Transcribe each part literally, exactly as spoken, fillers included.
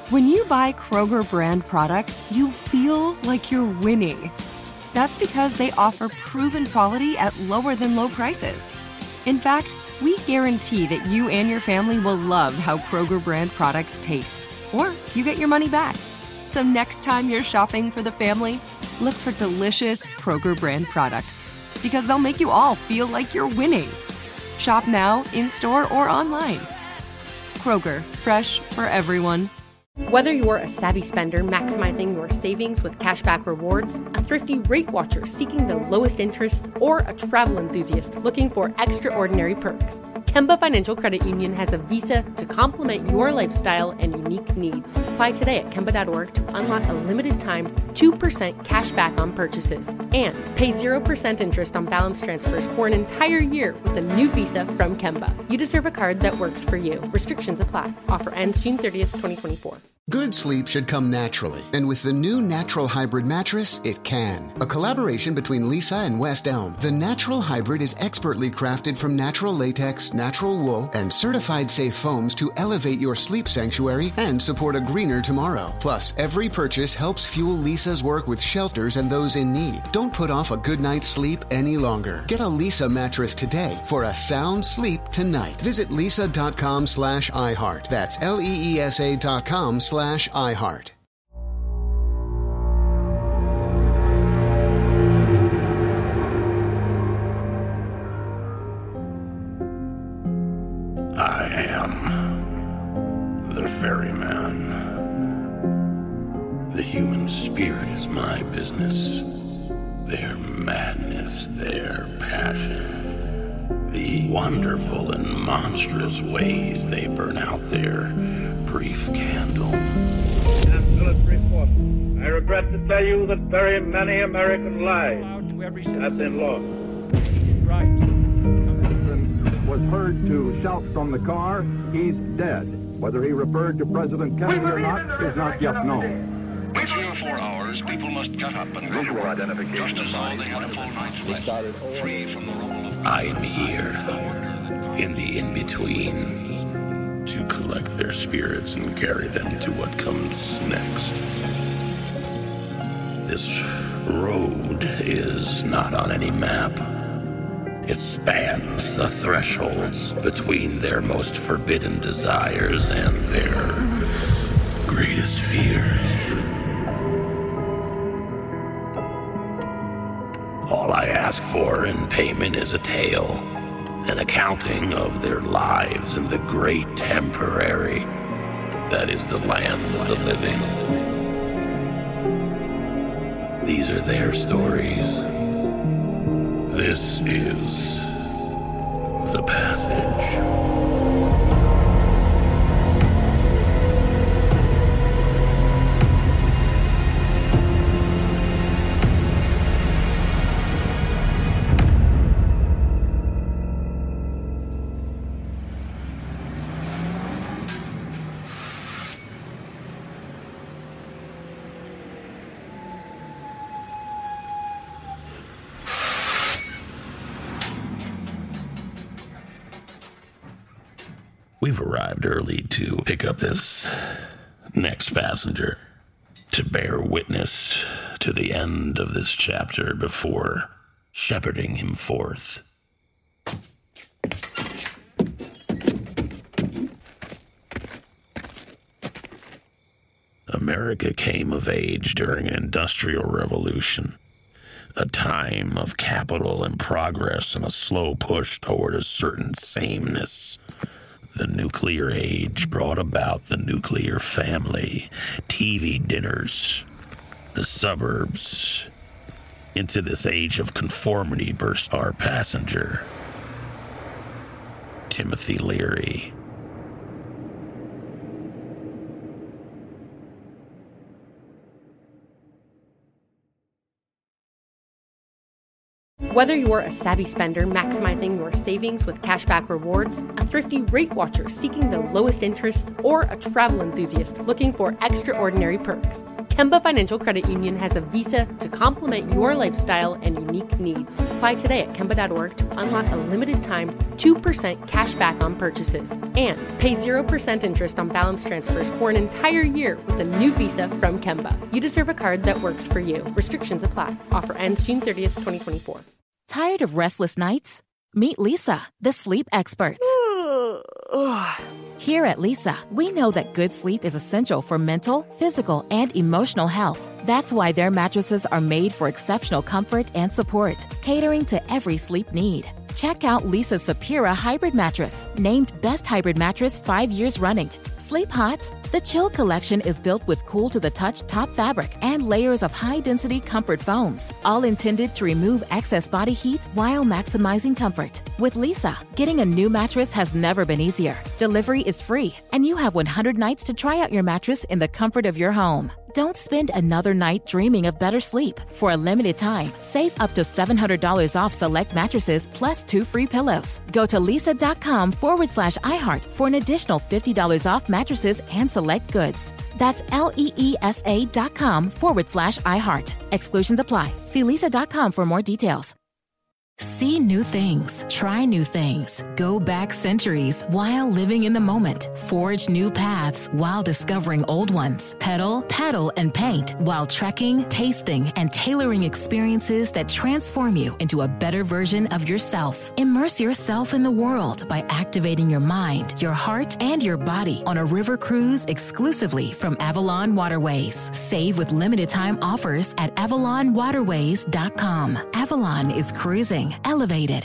When you buy Kroger brand products, you feel like you're winning. That's because they offer proven quality at lower than low prices. In fact, we guarantee that you and your family will love how Kroger brand products taste, or you get your money back. So next time you're shopping for the family, look for delicious Kroger brand products, because they'll make you all feel like you're winning. Shop now, in-store, or online. Kroger, fresh for everyone. Whether you're a savvy spender maximizing your savings with cashback rewards, a thrifty rate watcher seeking the lowest interest, or a travel enthusiast looking for extraordinary perks, Kemba Financial Credit Union has a visa to complement your lifestyle and unique needs. Apply today at Kemba dot org to unlock a limited-time two percent cash back on purchases and pay zero percent interest on balance transfers for an entire year with a new visa from Kemba. You deserve a card that works for you. Restrictions apply. Offer ends June thirtieth, twenty twenty-four. Good sleep should come naturally, and with the new Natural Hybrid mattress, it can. A collaboration between Lisa and West Elm, the Natural Hybrid is expertly crafted from natural latex, natural wool, and certified safe foams to elevate your sleep sanctuary and support a greener tomorrow. Plus, every purchase helps fuel Lisa's work with shelters and those in need. Don't put off a good night's sleep any longer. Get a Lisa mattress today for a sound sleep tonight. Visit lisa.com slash iHeart. That's L-E-E-S-A dot com slash iHeart. I am the ferryman. The human spirit is my business. Their madness, their passion. The wonderful and monstrous ways they burn out their brief candle. I'm military force. I regret to tell you that very many American lives have been lost. He's right. Was heard to shout from the car, "He's dead." Whether he referred to President Kennedy or not is not yet known. For three or four hours, people must get up and go to work, just as though they had a full night's rest, free from the role of... I am here, in the in-between, to collect their spirits and carry them to what comes next. This road is not on any map. It spans the thresholds between their most forbidden desires and their greatest fears. All I ask for in payment is a tale, an accounting of their lives in the great temporary that is the land of the living. These are their stories. This is The Passage. We've arrived early to pick up this next passenger, to bear witness to the end of this chapter before shepherding him forth. America came of age during an industrial revolution, a time of capital and progress and a slow push toward a certain sameness. The nuclear age brought about the nuclear family, T V dinners, the suburbs. Into this age of conformity burst our passenger, Timothy Leary. Whether you're a savvy spender maximizing your savings with cashback rewards, a thrifty rate watcher seeking the lowest interest, or a travel enthusiast looking for extraordinary perks, Kemba Financial Credit Union has a visa to complement your lifestyle and unique needs. Apply today at Kemba dot org to unlock a limited time two percent cash back on purchases and pay zero percent interest on balance transfers for an entire year with a new visa from Kemba. You deserve a card that works for you. Restrictions apply. Offer ends June thirtieth, twenty twenty-four. Tired of restless nights? Meet Leesa, the sleep experts. Here at Leesa, we know that good sleep is essential for mental, physical, and emotional health. That's why their mattresses are made for exceptional comfort and support, catering to every sleep need. Check out Leesa's Sapira Hybrid Mattress, named Best Hybrid Mattress five years running. Sleep hot? The Chill Collection is built with cool-to-the-touch top fabric and layers of high-density comfort foams, all intended to remove excess body heat while maximizing comfort. With Leesa, getting a new mattress has never been easier. Delivery is free, and you have one hundred nights to try out your mattress in the comfort of your home. Don't spend another night dreaming of better sleep. For a limited time, save up to seven hundred dollars off select mattresses plus two free pillows. Go to Leesa.com forward slash iHeart for an additional fifty dollars off mattresses and select goods. That's L-E-E-S-A dot com forward slash iHeart. Exclusions apply. See Leesa dot com for more details. See new things, try new things, go back centuries while living in the moment, forge new paths while discovering old ones, pedal, paddle, and paint while trekking, tasting, and tailoring experiences that transform you into a better version of yourself. Immerse yourself in the world by activating your mind, your heart, and your body on a river cruise exclusively from Avalon Waterways. Save with limited time offers at avalon waterways dot com. Avalon is cruising elevated.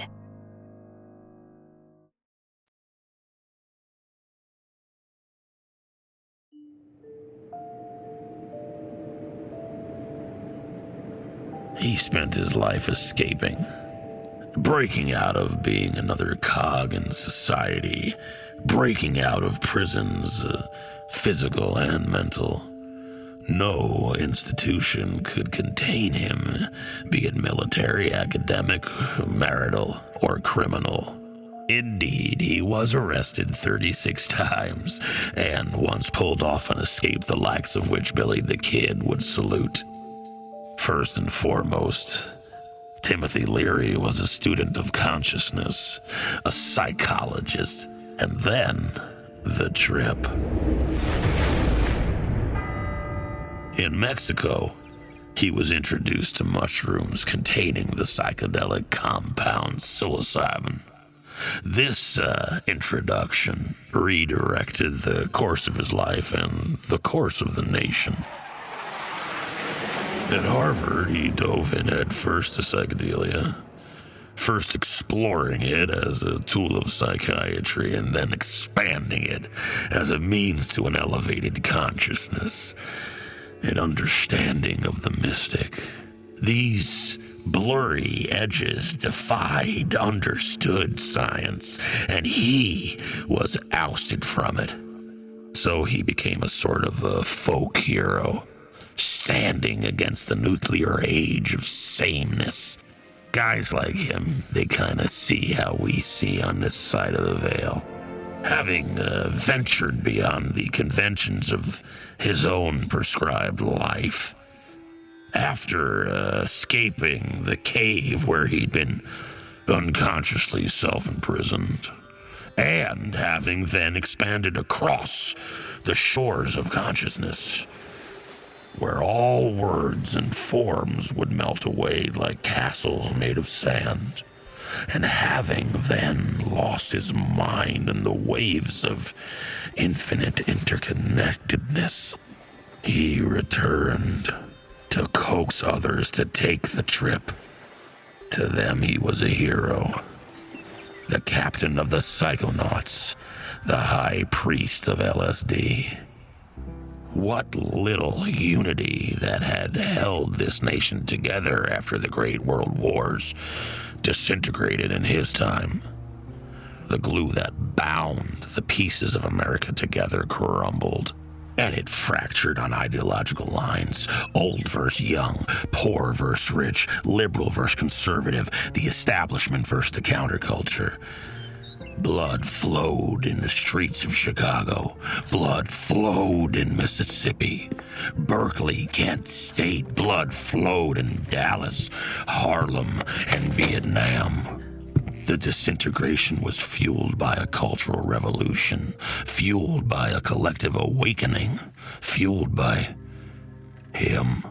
He spent his life escaping, breaking out of being another cog in society, breaking out of prisons, uh, physical and mental. No institution could contain him, be it military, academic, marital, or criminal. Indeed, he was arrested thirty-six times, and once pulled off an escape the likes of which Billy the Kid would salute. First and foremost, Timothy Leary was a student of consciousness, a psychologist, and then the trip. In Mexico, he was introduced to mushrooms containing the psychedelic compound psilocybin. This uh, introduction redirected the course of his life and the course of the nation. At Harvard, he dove in head first to psychedelia, first exploring it as a tool of psychiatry and then expanding it as a means to an elevated consciousness. An understanding of the mystic. These blurry edges defied understood science, and he was ousted from it. So he became a sort of a folk hero, standing against the nuclear age of sameness. Guys like him, they kind of see how we see on this side of the veil. Having uh, ventured beyond the conventions of his own prescribed life. After uh, escaping the cave where he'd been unconsciously self-imprisoned, and having then expanded across the shores of consciousness, where all words and forms would melt away like castles made of sand. And having then lost his mind in the waves of infinite interconnectedness, he returned to coax others to take the trip. To them he was a hero, the captain of the psychonauts, the high priest of L S D. What little unity that had held this nation together after the Great World Wars disintegrated in his time. The glue that bound the pieces of America together crumbled, and it fractured on ideological lines. Old versus young, poor versus rich, liberal versus conservative, the establishment versus the counterculture. Blood flowed in the streets of Chicago. Blood flowed in Mississippi. Berkeley, Kent State. Blood flowed in Dallas, Harlem, and Vietnam. The disintegration was fueled by a cultural revolution, fueled by a collective awakening, fueled by him.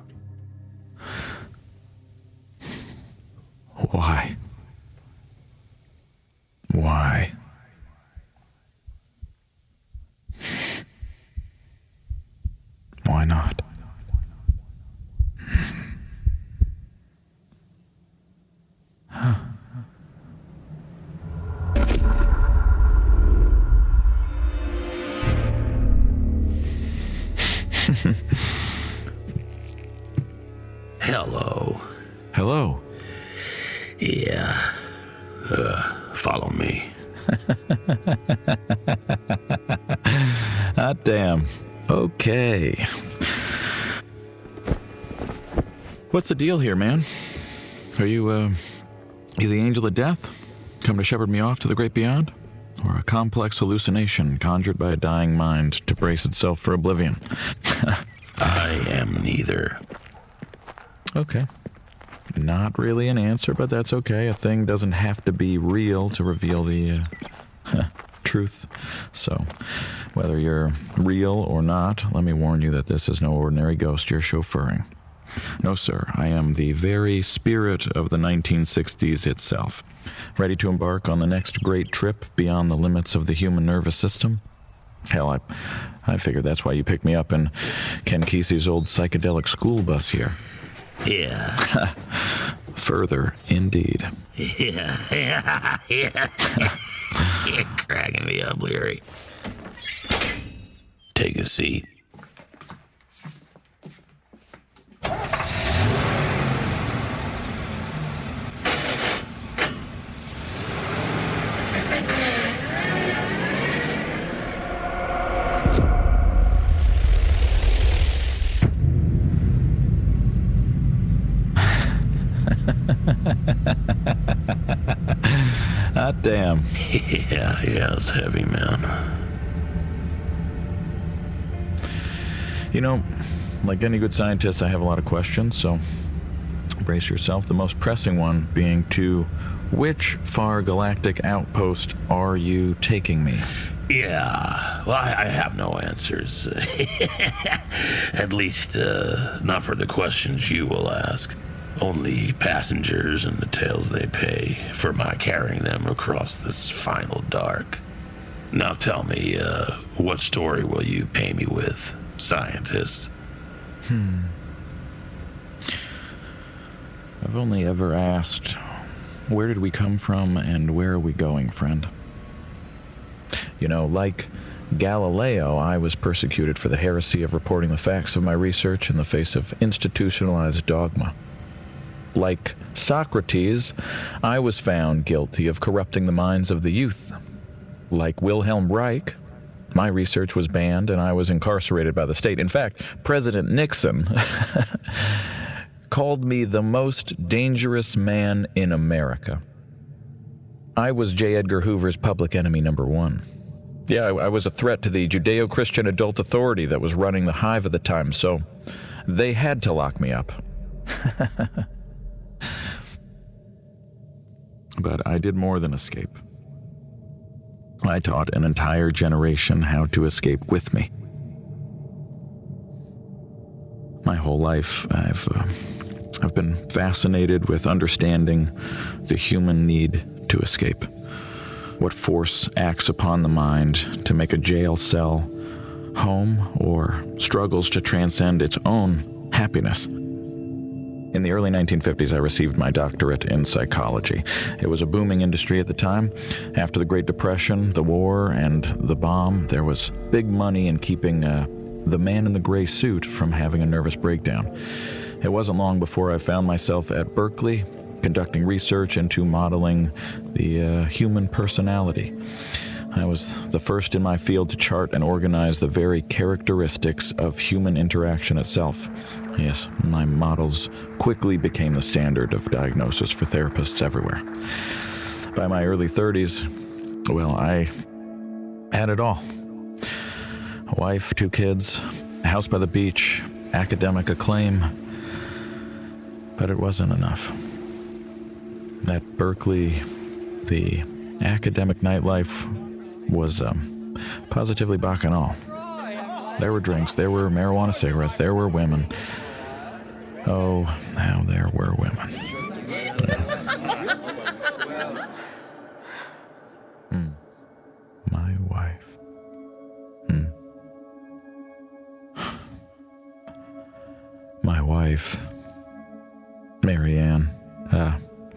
Why? Why? Why not? Huh. Hello. Hello. Yeah. Uh, follow me. Ah, damn. Okay. What's the deal here, man? Are you, uh, you the angel of death? Come to shepherd me off to the great beyond? Or a complex hallucination conjured by a dying mind to brace itself for oblivion? I am neither. Okay. Not really an answer, but that's okay. A thing doesn't have to be real to reveal the uh, truth. So, whether you're real or not, let me warn you that this is no ordinary ghost you're chauffeuring. No, sir, I am the very spirit of the nineteen sixties itself, ready to embark on the next great trip beyond the limits of the human nervous system. Hell, I, I figured that's why you picked me up in Ken Kesey's old psychedelic school bus here. Yeah. Further, indeed. Yeah, yeah, yeah. You're cracking me up, Leary. Take a seat. Ah, damn. Yeah, yeah, it's heavy, man. You know, like any good scientist, I have a lot of questions, so brace yourself. The most pressing one being to which far galactic outpost are you taking me? Yeah, well, I, I have no answers. At least, uh, not for the questions you will ask. Only passengers and the tales they pay for my carrying them across this final dark. Now tell me, uh, what story will you pay me with, scientist? Hmm. I've only ever asked, where did we come from and where are we going, friend? You know, like Galileo, I was persecuted for the heresy of reporting the facts of my research in the face of institutionalized dogma. Like Socrates, I was found guilty of corrupting the minds of the youth. Like Wilhelm Reich, my research was banned and I was incarcerated by the state. In fact, President Nixon called me the most dangerous man in America. I was J. Edgar Hoover's public enemy number one. Yeah, I, I was a threat to the Judeo-Christian adult authority that was running the hive at the time, so they had to lock me up. But I did more than escape. I taught an entire generation how to escape with me. My whole life, I've, uh, I've been fascinated with understanding the human need to escape. What force acts upon the mind to make a jail cell home or struggles to transcend its own happiness. In the early nineteen fifties, I received my doctorate in psychology. It was a booming industry at the time. After the Great Depression, the war, and the bomb, there was big money in keeping uh, the man in the gray suit from having a nervous breakdown. It wasn't long before I found myself at Berkeley, conducting research into modeling the uh, human personality. I was the first in my field to chart and organize the very characteristics of human interaction itself. Yes, my models quickly became the standard of diagnosis for therapists everywhere. By my early thirties, Well, I had it all. A wife, two kids, a house by the beach, academic acclaim. But it wasn't enough. At Berkeley, the academic nightlife was um, positively bacchanal. There were drinks, there were marijuana cigarettes, there were women. Oh, how there were women. Yeah. Hmm. My wife. Hmm. My wife, Mary Ann, uh,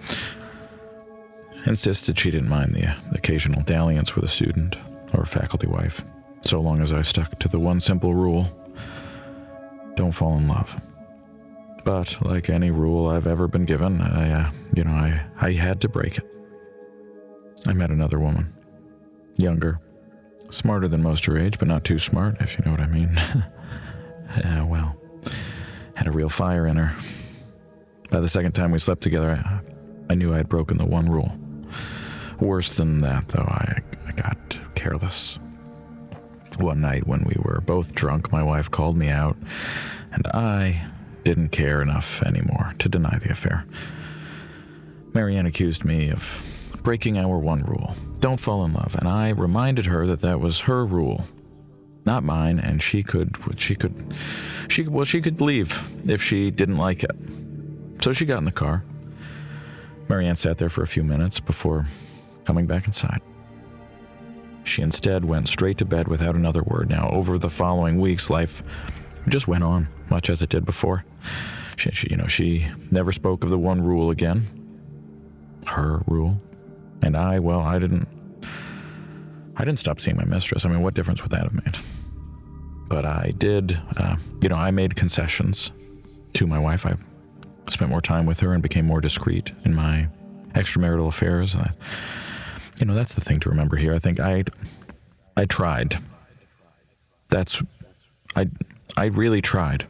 insisted she didn't mind the occasional dalliance with a student or a faculty wife, so long as I stuck to the one simple rule: don't fall in love. But like any rule I've ever been given, I, uh, you know, I, I had to break it. I met another woman, younger, smarter than most her age, but not too smart, if you know what I mean. Yeah, well, had a real fire in her. By the second time we slept together, I, I knew I had broken the one rule. Worse than that, though, I, I got careless. One night when we were both drunk, my wife called me out, and I didn't care enough anymore to deny the affair. Mary Ann accused me of breaking our one rule: don't fall in love, and I reminded her that that was her rule, not mine, and she could, she could, she well, she could leave if she didn't like it. So she got in the car. Mary Ann sat there for a few minutes before coming back inside. She instead went straight to bed without another word. Now, over the following weeks, life just went on, much as it did before. She, she, you know, she never spoke of the one rule again. Her rule. And I, well, I didn't, I didn't stop seeing my mistress. I mean, what difference would that have made? But I did, uh, you know, I made concessions to my wife. I spent more time with her and became more discreet in my extramarital affairs. And I, you know, that's the thing to remember here. I think I, I tried. That's, I, I really tried.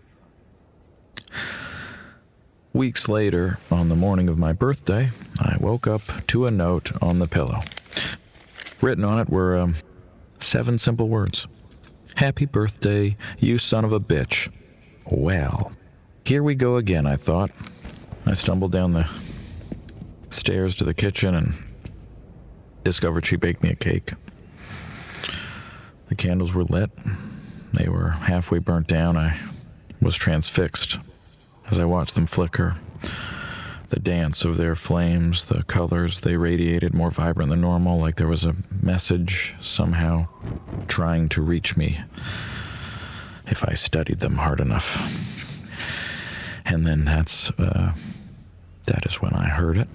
Weeks later, on the morning of my birthday, I woke up to a note on the pillow. Written on it were um, seven simple words. Happy birthday, you son of a bitch. Well, here we go again, I thought. I stumbled down the stairs to the kitchen and discovered she baked me a cake. The candles were lit. They were halfway burnt down. I was transfixed as I watched them flicker. The dance of their flames, the colors they radiated more vibrant than normal, like there was a message somehow trying to reach me if I studied them hard enough. And then that's, uh, that is when I heard it.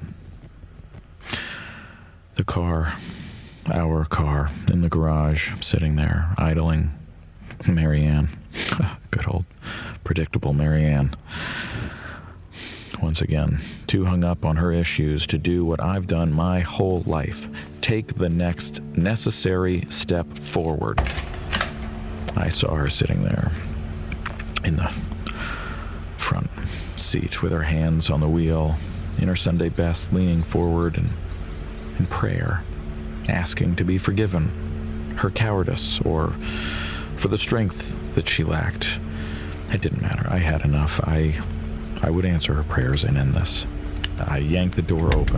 The car, our car, in the garage, sitting there, idling. Mary Ann. Good old, predictable Mary Ann. Once again, too hung up on her issues to do what I've done my whole life. Take the next necessary step forward. I saw her sitting there in the front seat with her hands on the wheel, in her Sunday best, leaning forward and in prayer, asking to be forgiven, her cowardice, or for the strength that she lacked. It didn't matter. I had enough. I I would answer her prayers and end this. I yanked the door open.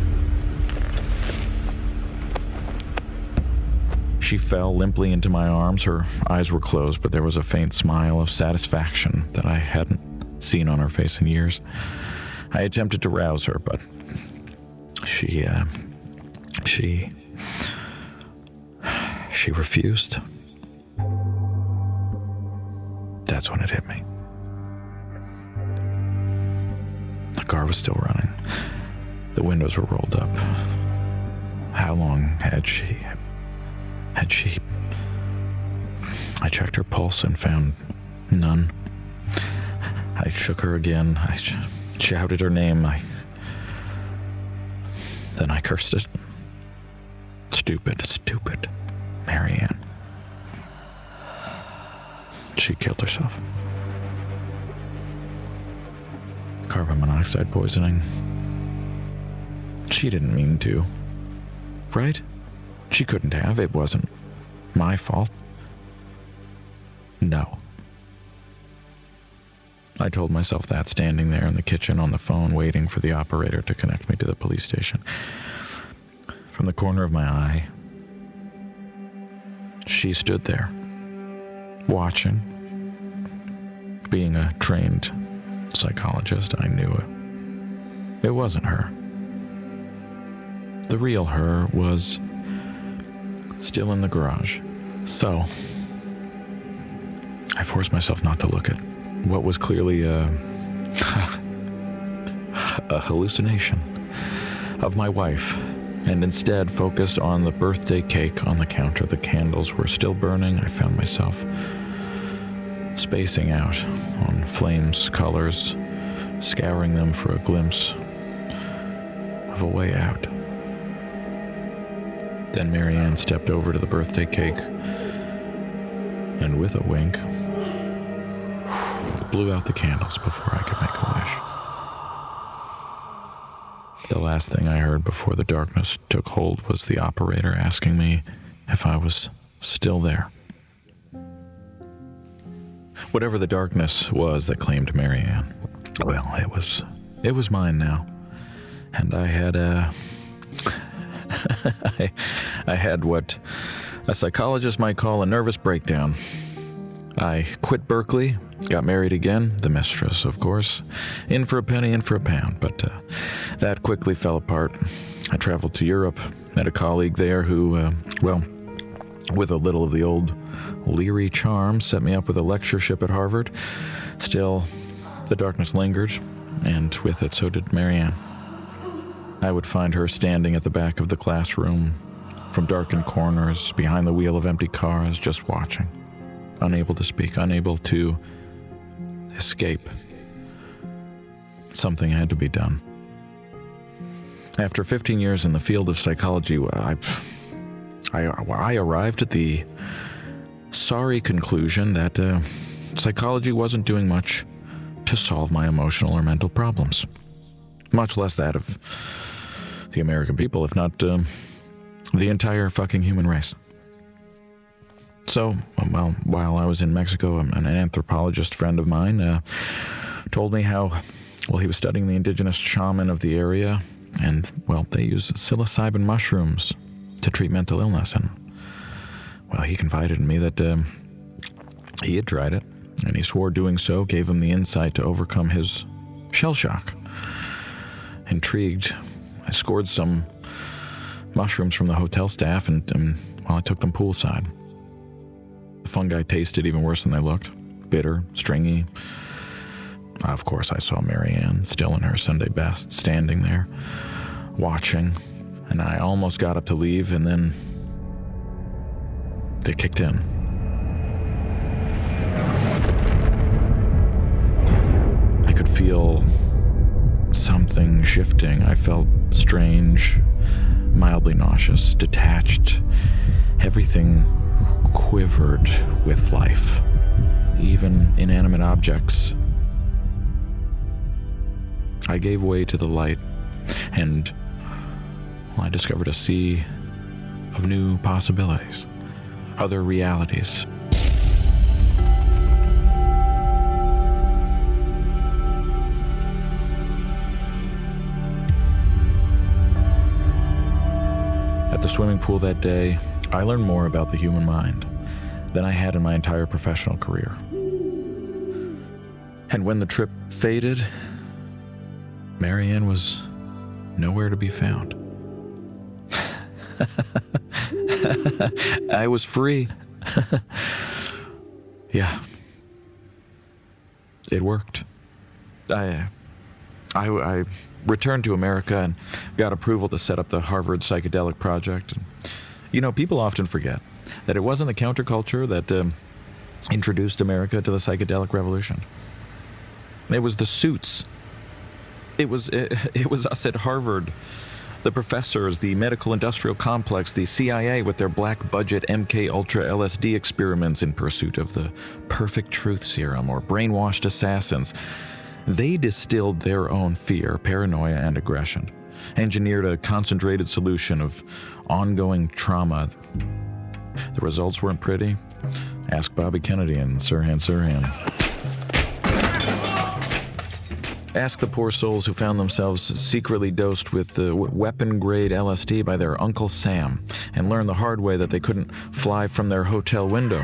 She fell limply into my arms. Her eyes were closed, but there was a faint smile of satisfaction that I hadn't seen on her face in years. I attempted to rouse her, but she, uh, she, she refused. That's when it hit me. The car was still running. The windows were rolled up. How long had she... had she... I checked her pulse and found none. I shook her again. I sh- shouted her name. I... Then I cursed it. Stupid, stupid Mary Ann. She killed herself. Carbon monoxide poisoning. She didn't mean to. Right? She couldn't have. It wasn't my fault. No. I told myself that, standing there in the kitchen on the phone, waiting for the operator to connect me to the police station. From the corner of my eye, she stood there, watching. Being a trained psychologist, I knew it. It wasn't her. The real her was still in the garage. So, I forced myself not to look at what was clearly a, a hallucination of my wife, and instead focused on the birthday cake on the counter. The candles were still burning. I found myself spacing out on flames' colors, scouring them for a glimpse of a way out. Then Marianne stepped over to the birthday cake and, with a wink, blew out the candles before I could make a wish. The last thing I heard before the darkness took hold was the operator asking me if I was still there. Whatever the darkness was that claimed Marianne, well, it was it was mine now. And I had a... I, I had what a psychologist might call a nervous breakdown. I quit Berkeley, got married again, the mistress, of course, in for a penny, in for a pound, but uh, that quickly fell apart. I traveled to Europe, met a colleague there who, uh, well, with a little of the old leery charm, set me up with a lectureship at Harvard. Still, the darkness lingered, and with it, so did Marianne. I would find her standing at the back of the classroom, from darkened corners, behind the wheel of empty cars, just watching. Unable to speak, unable to escape. Something had to be done. After fifteen years in the field of psychology, I, I, I arrived at the sorry conclusion that uh, psychology wasn't doing much to solve my emotional or mental problems, much less that of the American people, if not uh, the entire fucking human race. So, well, while I was in Mexico, an anthropologist friend of mine uh, told me how, well, he was studying the indigenous shaman of the area, and, well, they use psilocybin mushrooms to treat mental illness, and, well, he confided in me that um, he had tried it, and he swore doing so gave him the insight to overcome his shell shock. Intrigued, I scored some mushrooms from the hotel staff, and, and well, I took them poolside. The fungi tasted even worse than they looked. Bitter, stringy. Of course, I saw Marianne, still in her Sunday best, standing there, watching, and I almost got up to leave, and then they kicked in. I could feel something shifting. I felt strange, mildly nauseous, detached. Everything quivered with life, even inanimate objects. I gave way to the light, and well, I discovered a sea of new possibilities, other realities. At the swimming pool that day, I learned more about the human mind than I had in my entire professional career. And when the trip faded, Marianne was nowhere to be found. I was free. Yeah. It worked. I, I, I returned to America and got approval to set up the Harvard Psychedelic Project. And, you know, people often forget that it wasn't the counterculture that um, introduced America to the psychedelic revolution. It was the suits. It was it, it was us at Harvard, the professors, the medical industrial complex, the C I A with their black budget M K Ultra L S D experiments in pursuit of the perfect truth serum, or brainwashed assassins. They distilled their own fear, paranoia, and aggression engineered a concentrated solution of ongoing trauma. The results weren't pretty. Ask Bobby Kennedy and Sirhan Sirhan. Ask the poor souls who found themselves secretly dosed with uh, weapon-grade L S D by their Uncle Sam and learned the hard way that they couldn't fly from their hotel window.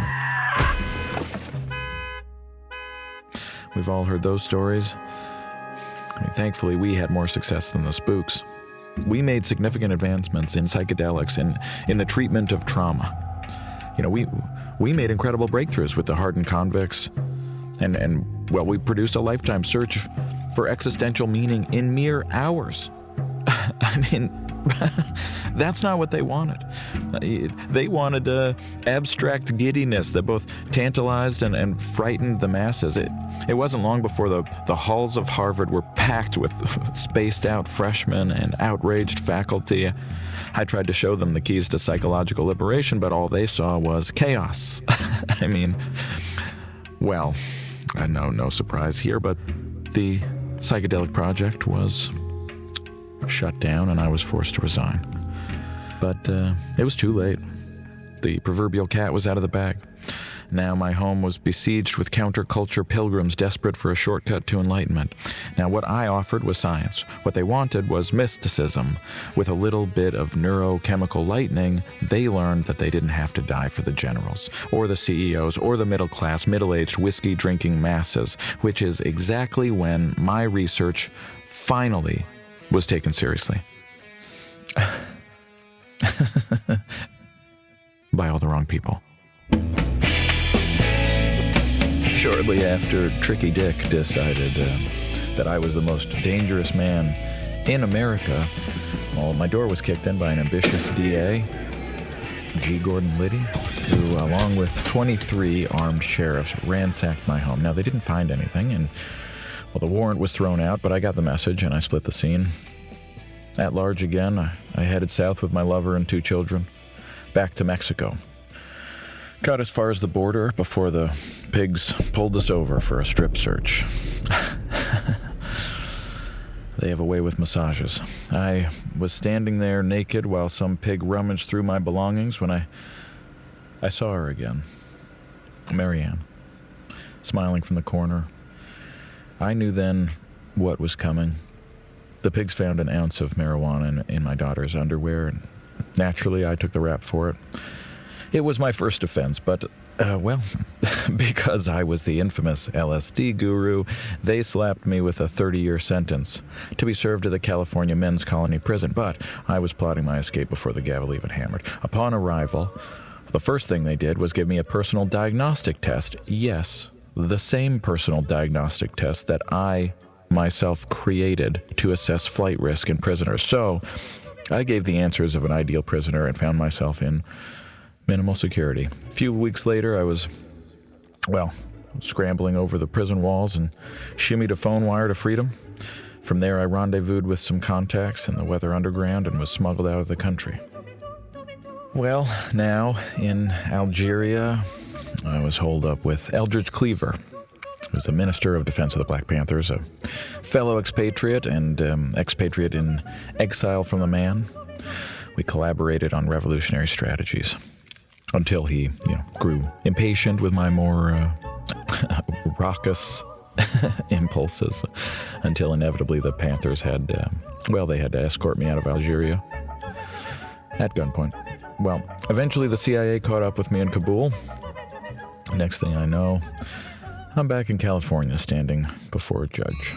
We've all heard those stories. I mean, thankfully, we had more success than the spooks. We made significant advancements in psychedelics and in the treatment of trauma. You know, we we made incredible breakthroughs with the hardened convicts, and, and well, we produced a lifetime search for existential meaning in mere hours. I mean, that's not what they wanted. They wanted uh, abstract giddiness that both tantalized and, and frightened the masses. It, it wasn't long before the, the halls of Harvard were packed with spaced-out freshmen and outraged faculty. I tried to show them the keys to psychological liberation, but all they saw was chaos. I mean, well, I know no surprise here, but the psychedelic project was shut down and I was forced to resign. But uh, it was too late. The proverbial cat was out of the bag. Now my home was besieged with counterculture pilgrims desperate for a shortcut to enlightenment. Now what I offered was science. What they wanted was mysticism. With a little bit of neurochemical lightning, they learned that they didn't have to die for the generals, or the C E Os, or the middle-class, middle-aged, whiskey-drinking masses, which is exactly when my research finally was taken seriously. By all the wrong people. Shortly after Tricky Dick decided uh, that I was the most dangerous man in America, well, my door was kicked in by an ambitious D A, G. Gordon Liddy, who, along with twenty-three armed sheriffs, ransacked my home. Now, they didn't find anything, and, well, the warrant was thrown out, but I got the message, and I split the scene. At large again, I, I headed south with my lover and two children, back to Mexico. Got as far as the border before the pigs pulled us over for a strip search. They have a way with massages. I was standing there naked while some pig rummaged through my belongings when I I saw her again. Marianne, smiling from the corner. I knew then what was coming. The pigs found an ounce of marijuana in, in my daughter's underwear, and naturally I took the rap for it. It was my first offense, but, uh, well, because I was the infamous L S D guru, they slapped me with a thirty-year sentence to be served at the California Men's Colony Prison, but I was plotting my escape before the gavel even hammered. Upon arrival, the first thing they did was give me a personal diagnostic test. Yes, the same personal diagnostic test that I myself created to assess flight risk in prisoners. So, I gave the answers of an ideal prisoner and found myself in minimal security. A few weeks later, I was, well, scrambling over the prison walls and shimmied a phone wire to freedom. From there, I rendezvoused with some contacts in the Weather Underground and was smuggled out of the country. Well, now, in Algeria, I was holed up with Eldridge Cleaver, who was the Minister of Defense of the Black Panthers, a fellow expatriate and um, expatriate in exile from the man. We collaborated on revolutionary strategies. Until he, you know, grew impatient with my more uh, raucous impulses, until inevitably the Panthers had, uh, well, they had to escort me out of Algeria at gunpoint. Well, eventually the C I A caught up with me in Kabul. Next thing I know, I'm back in California standing before a judge.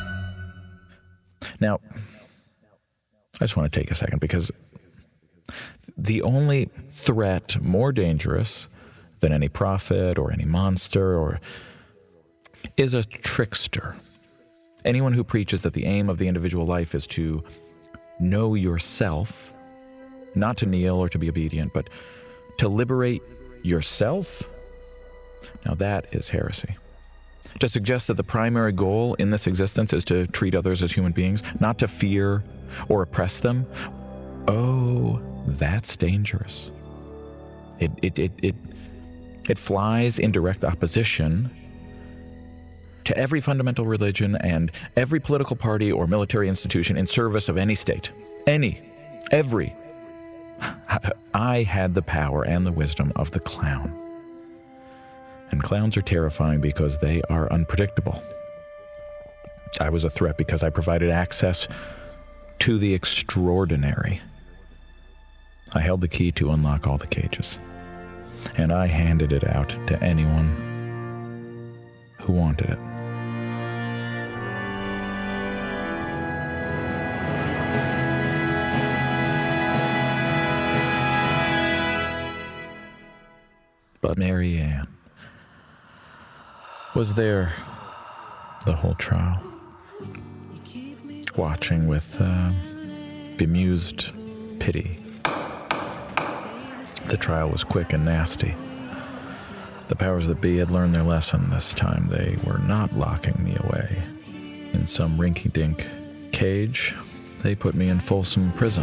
Now, I just want to take a second because the only threat more dangerous than any prophet or any monster or is a trickster. Anyone who preaches that the aim of the individual life is to know yourself, not to kneel or to be obedient, but to liberate yourself, now that is heresy. To suggest that the primary goal in this existence is to treat others as human beings, not to fear or oppress them, oh, that's dangerous. It it it it it flies in direct opposition to every fundamental religion and every political party or military institution in service of any state. Any. Every. I had the power and the wisdom of the clown. And clowns are terrifying because they are unpredictable. I was a threat because I provided access to the extraordinary. I held the key to unlock all the cages, and I handed it out to anyone who wanted it. But Mary Ann was there the whole trial, watching with uh, bemused pity. The trial was quick and nasty. The powers that be had learned their lesson this time. They were not locking me away in some rinky-dink cage. They put me in Folsom Prison,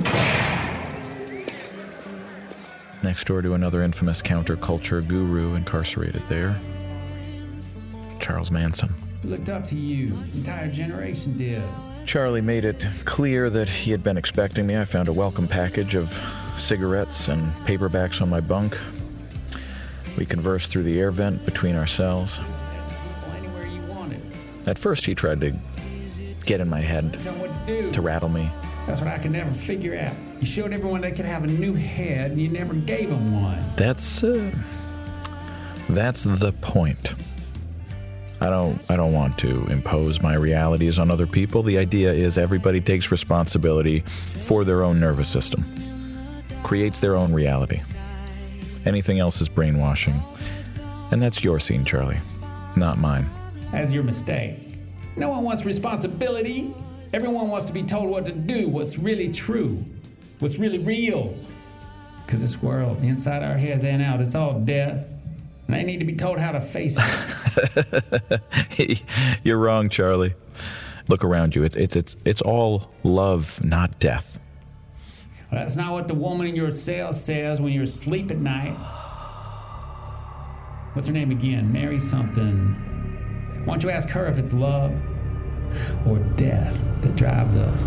next door to another infamous counterculture guru incarcerated there, Charles Manson. Looked up to you. Entire generation did. Charlie made it clear that he had been expecting me. I found a welcome package of cigarettes and paperbacks on my bunk. We conversed through the air vent between our cells. Anywhere you wanted. At first, he tried to get in my head to, to rattle me. That's what I could never figure out. You showed everyone they could have a new head, and you never gave them one. That's uh, that's the point. I don't I don't want to impose my realities on other people. The idea is everybody takes responsibility for their own nervous system, creates their own reality. Anything else is brainwashing. And that's your scene, Charlie, not mine. That's your mistake. No one wants responsibility. Everyone wants to be told what to do, what's really true, what's really real. Because this world, inside our heads and out, it's all death. And they need to be told how to face it. You're wrong, Charlie. Look around you. It's it's it's it's all love, not death. Well, that's not what the woman in your cell says when you're asleep at night. What's her name again? Mary something. Why don't you ask her if it's love or death that drives us?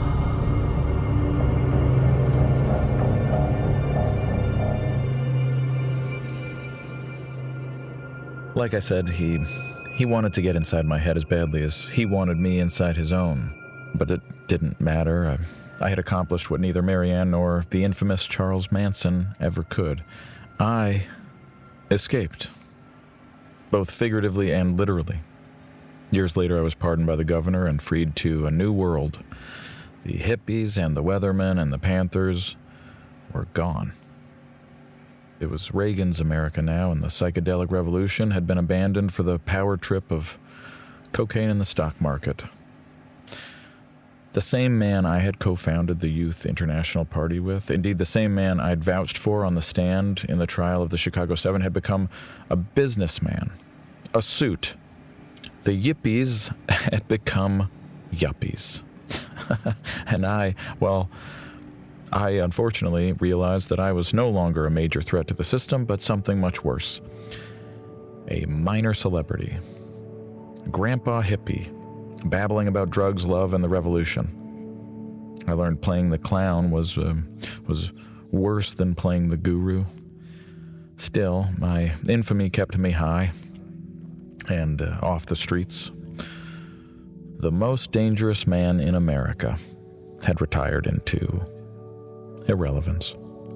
Like I said, he he wanted to get inside my head as badly as he wanted me inside his own. But it didn't matter. I, I had accomplished what neither Mary Ann nor the infamous Charles Manson ever could. I escaped, both figuratively and literally. Years later, I was pardoned by the governor and freed to a new world. The hippies and the Weathermen and the Panthers were gone. It was Reagan's America now, and the psychedelic revolution had been abandoned for the power trip of cocaine in the stock market. The same man I had co-founded the Youth International Party with, indeed the same man I'd vouched for on the stand in the trial of the Chicago Seven, had become a businessman, a suit. The yippies had become yuppies. And I, well... I, unfortunately, realized that I was no longer a major threat to the system, but something much worse. A minor celebrity. Grandpa hippie, babbling about drugs, love, and the revolution. I learned playing the clown was, uh, was worse than playing the guru. Still, my infamy kept me high and uh, off the streets. The most dangerous man in America had retired into irrelevance.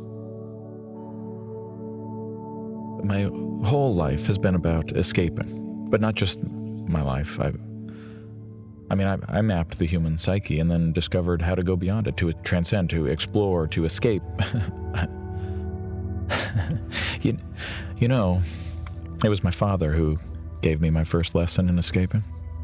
My whole life has been about escaping, but not just my life. I, I mean, I, I mapped the human psyche and then discovered how to go beyond it, to transcend, to explore, to escape. you, you know, it was my father who gave me my first lesson in escaping.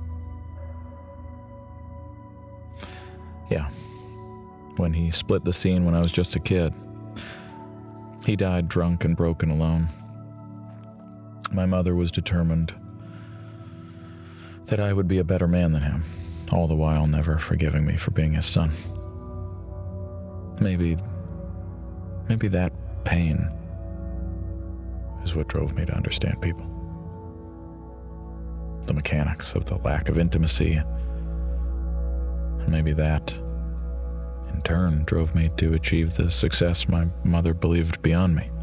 Yeah. When he split the scene when I was just a kid. He died drunk and broken alone. My mother was determined that I would be a better man than him, all the while never forgiving me for being his son. Maybe, maybe that pain is what drove me to understand people. the mechanics of the lack of intimacy. And maybe that, in turn, drove me to achieve the success my mother believed beyond me.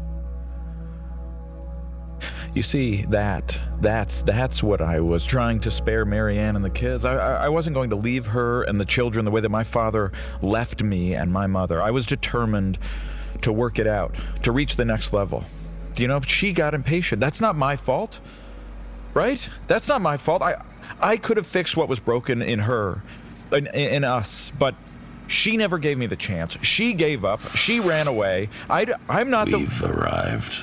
You see, that, that's, that's what I was trying to spare Marianne and the kids. I, I wasn't going to leave her and the children the way that my father left me and my mother. I was determined to work it out, to reach the next level. You know, she got impatient. That's not my fault, right? That's not my fault. I, I could have fixed what was broken in her, in, in us, but she never gave me the chance. She gave up. She ran away. I, I'm not We've the... We've arrived.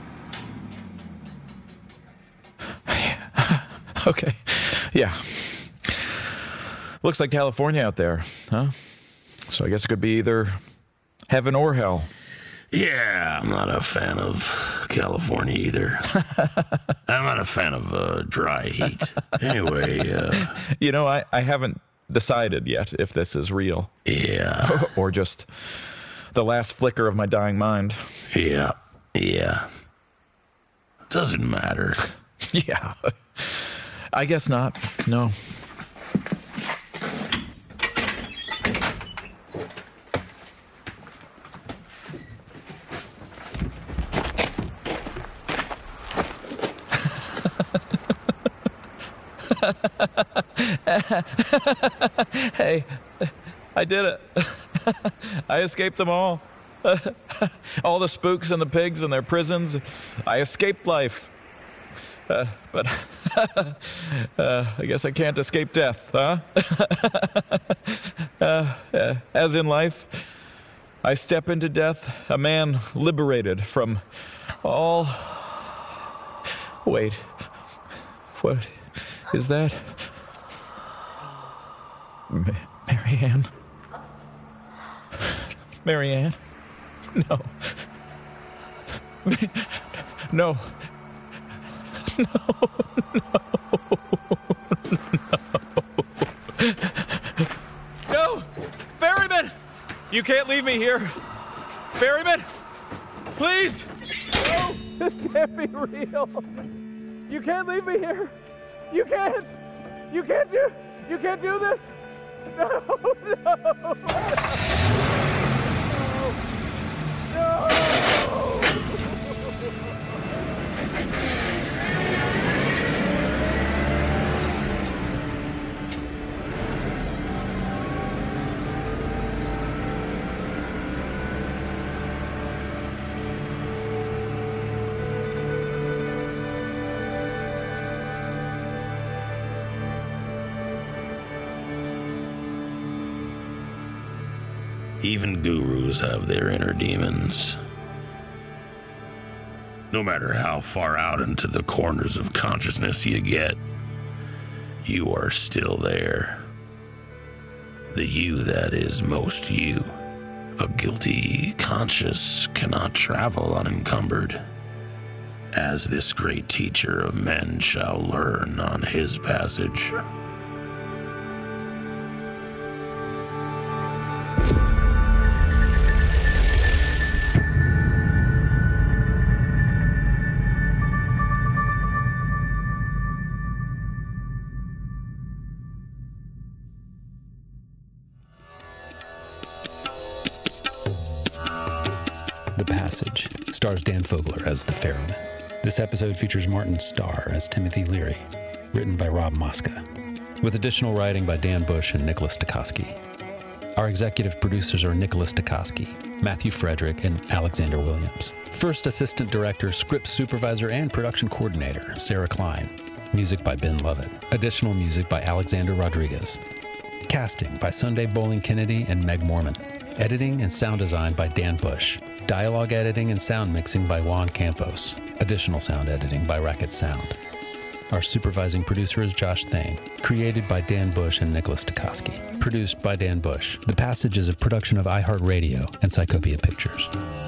Okay, yeah. Looks like California out there, huh? So I guess it could be either heaven or hell. Yeah, I'm not a fan of California either. I'm not a fan of uh, dry heat. Anyway, uh... You know, I, I haven't decided yet if this is real. Yeah. Or just the last flicker of my dying mind. Yeah, yeah. Doesn't matter. Yeah. I guess not. No. Hey, I did it. I escaped them all. All the spooks and the pigs and their prisons. I escaped life. Uh, but uh, I guess I can't escape death, huh? uh, uh, as in life, I step into death, a man liberated from all... Wait, what is that? Ma- Marianne? Marianne? No. No. No, no, no. No! Ferryman! You can't leave me here. Ferryman! Please! No! This can't be real. You can't leave me here. You can't. You can't do. You can't do this. No, no. No. No. Even gurus have their inner demons. No matter how far out into the corners of consciousness you get, you are still there. The you that is most you. A guilty conscience cannot travel unencumbered, as this great teacher of men shall learn on his passage. The Passage stars Dan Fogler as the Ferryman. This episode features Martin Starr as Timothy Leary, written by Rob Mosca, with additional writing by Dan Bush and Nicholas Dukowski. Our executive producers are Nicholas Dukowski, Matthew Frederick, and Alexander Williams. First assistant director, script supervisor, and production coordinator, Sarah Klein. Music by Ben Lovett. Additional music by Alexander Rodriguez. Casting by Sunday Bowling Kennedy and Meg Mormon. Editing and sound design by Dan Bush. Dialogue editing and sound mixing by Juan Campos. Additional sound editing by Racket Sound. Our supervising producer is Josh Thane. Created by Dan Bush and Nicholas Dukowski. Produced by Dan Bush. The Passage is a production of iHeartRadio and Psychopia Pictures.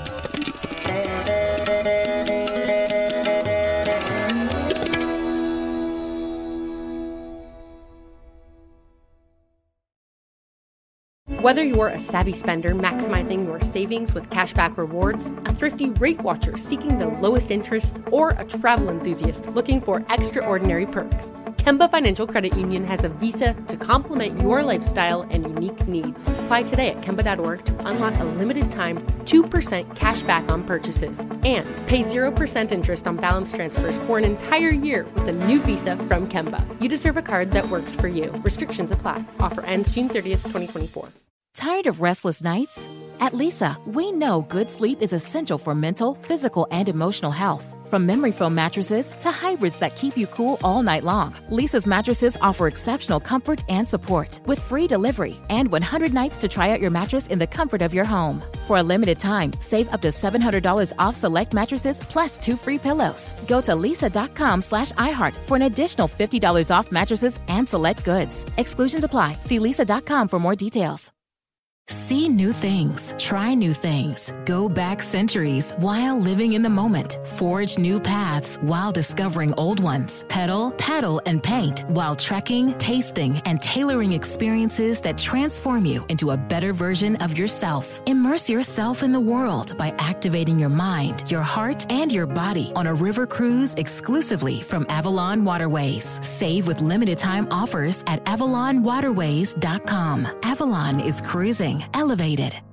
Whether you're a savvy spender maximizing your savings with cashback rewards, a thrifty rate watcher seeking the lowest interest, or a travel enthusiast looking for extraordinary perks, Kemba Financial Credit Union has a visa to complement your lifestyle and unique needs. Apply today at Kemba dot org to unlock a limited time two percent cash back on purchases and pay zero percent interest on balance transfers for an entire year with a new visa from Kemba. You deserve a card that works for you. Restrictions apply. Offer ends June thirtieth, twenty twenty-four. Tired of restless nights? At Leesa, we know good sleep is essential for mental, physical, and emotional health. From memory foam mattresses to hybrids that keep you cool all night long, Leesa's mattresses offer exceptional comfort and support with free delivery and one hundred nights to try out your mattress in the comfort of your home. For a limited time, save up to seven hundred dollars off select mattresses plus two free pillows. Go to leesa.com slash iHeart for an additional fifty dollars off mattresses and select goods. Exclusions apply. See leesa dot com for more details. See new things, try new things, go back centuries while living in the moment, forge new paths while discovering old ones, pedal, paddle, and paint while trekking, tasting, and tailoring experiences that transform you into a better version of yourself. Immerse yourself in the world by activating your mind, your heart, and your body on a river cruise exclusively from Avalon Waterways. Save with limited time offers at avalon waterways dot com. Avalon is cruising elevated.